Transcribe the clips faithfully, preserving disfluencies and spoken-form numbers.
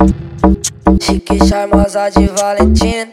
Chique, charmosa de Valentina.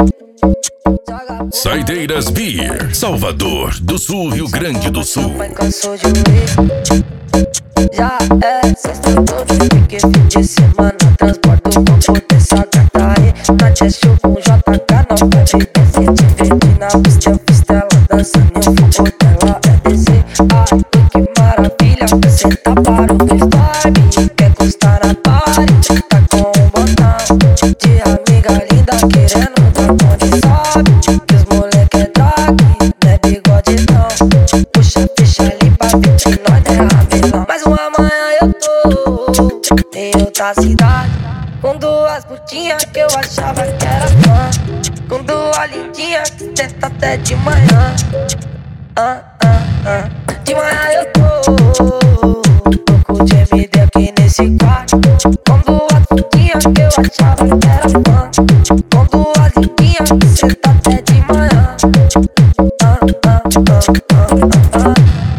Saideiras Beer, Salvador do Sul, Rio Grande do Sul. Cansou de uísque. Já é sexta, todo pique, fim de semana. Transporto com potência, gata aí. Na chest com J K, não pode descer. Te perdi na pista, eu fiz tela. Dançando em um fogo dela, é descer. Ai, que maravilha, você tá para o freestyle. Quer custar na party, tá com um botão de amiga linda, querendo dar onde sobe. Que os moleque é drag, não é bigodidão. Puxa, fecha ali pra ver que nós não é ramelão. Mas uma manhã eu tô em outra cidade, com duas putinhas que eu achava que era fã, com duas lindinhas que tenta até de manhã. Ah, ah, ah. De manhã eu tô louco de M D aqui nesse quarto, com duas putinhas que eu achava que era fã, com duas lindinhas que tenta até de manhã. Ah, ah, ah, ah, ah.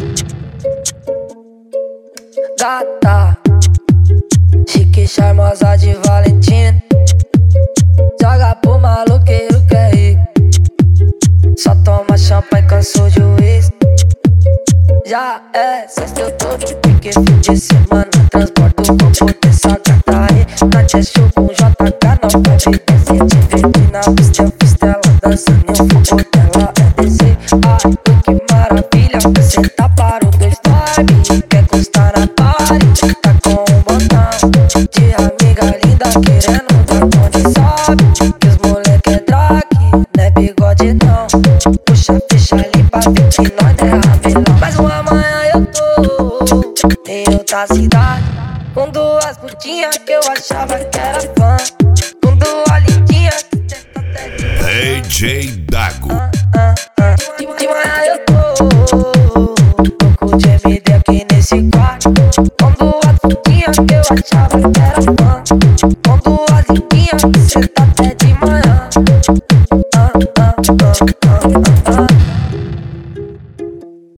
Gata, chique, charmosa de Valentina. Joga pro maloqueiro que é rico, só toma champanhe, cansou de uísque. Já é sexta, eu tô de pique, fim de semana. Transporto com potência, gata aí. Na chest com J K, não pode descer. Te perdi na pista, eu fiz tela. Dançando em um fogo dela, é descer. Ai, que maravilha, você tá para o freestyle. Quer custar na party, tá com um botão de amiga linda, querendo dar onde sobe. Que os moleque é drag, não é bigodidão. Puxa, fecha ali pra ver que nós não é ramelão. Mas uma manhã eu tô em outra cidade, com duas putinhas que eu achava que era fã, com duas lindinhas que tenta até de manhã. D J Dago. Ah, ah, ah. De, de manhã eu tô louco de M D aqui nesse quarto, com duas putinhas que eu achava que era fã, com duas lindinhas que tenta até de manhã. Ah, ah, ah.